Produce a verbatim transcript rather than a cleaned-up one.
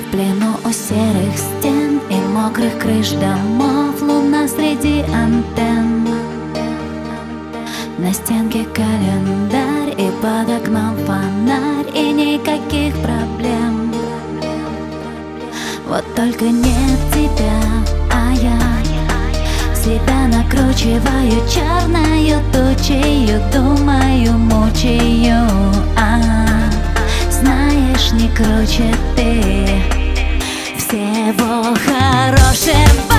В плену у серых стен и мокрых крыш домов, луна среди антенн. На стенке календарь и под окном фонарь, и никаких проблем. Вот только нет тебя, а я себя накручиваю черною тучею, думаю, мучаю. А знаешь, не круче ты. Всего хорошего.